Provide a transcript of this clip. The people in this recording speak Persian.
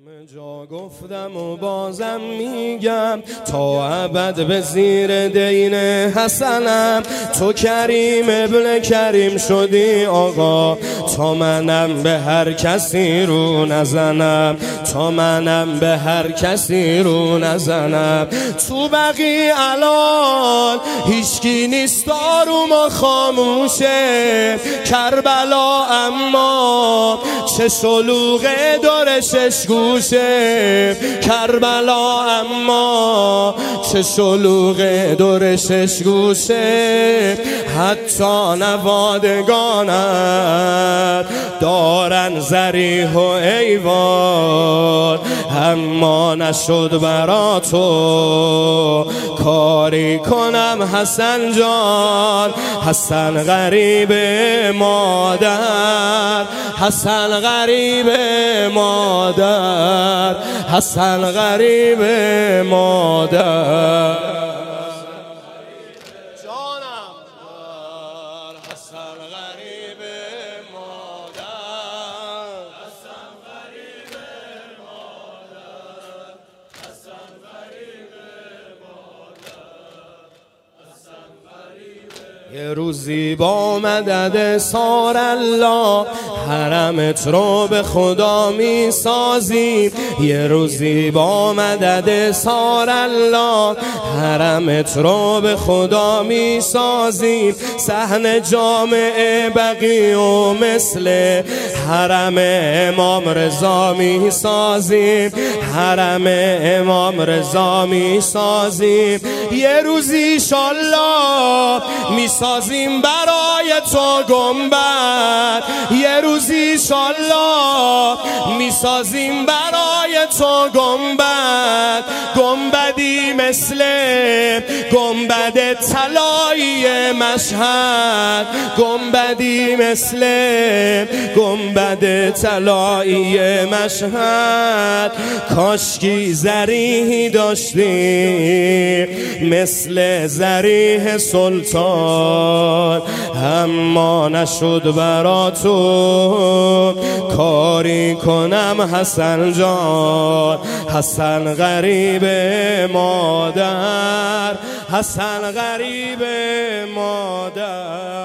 جا گفتم و بازم میگم تا ابد به زیر دین حسنم. تو کریم ابن کریم شدی آقا، تا منم به هر کسی رو نزنم، تا منم به هر کسی رو نزنم. تو بقی الان هیچکی نیست، آروم خاموشه کربلا، اما چه شلوغه داره شش گوشه کربلا، اما چه شلوغه دور شش گوشه. حتی نوادگانت دارن ذریح و ایوان، اما نشد برا تو کاری کنم حسن جان. حسن غریب مادر، حسن غریب مادر، حسن غریب مادر. جانم حسن غریب مادر، حسن غریب مادر، حسن غریب مادر، حسن غریب. یه روزی با مدد سار الله حرمت رو به خدا می سازیم. یه روزی با مدد سار الله حرمت رو به خدا می سازیم. صحن جامع بقی و مثل حرم امام رضا می سازیم، حرم امام رضا می سازیم. یه روزی انشالله می سازیم برای تو گنبد، یه روزی انشالله می سازیم برای تو گنبد. گنبدی مثل گنبد طلایی مشهد، گنبدی مثل گنبد طلایی مشهد. کاشکی ذریحی داشتیم مثل ذریح سلطان، اما نشد برا تو کاری کنم حسن جان. حسن غریب مادر، حسن غریب مادر.